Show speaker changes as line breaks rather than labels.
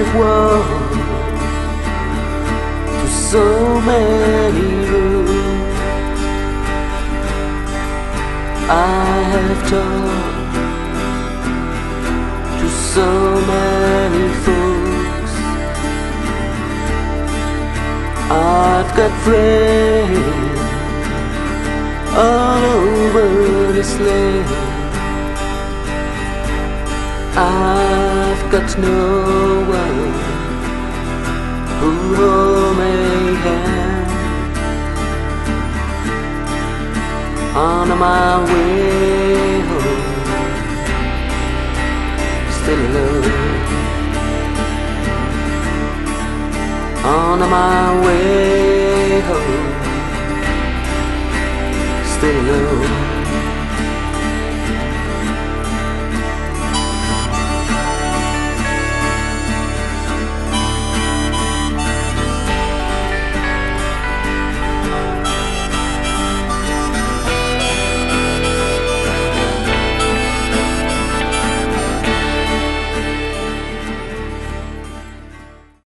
I've walked to so many roads. I have talked to so many folks. I've got friends all over this land. I've got no one who hold my hand. On my way home, still alone. On my way home, still alone.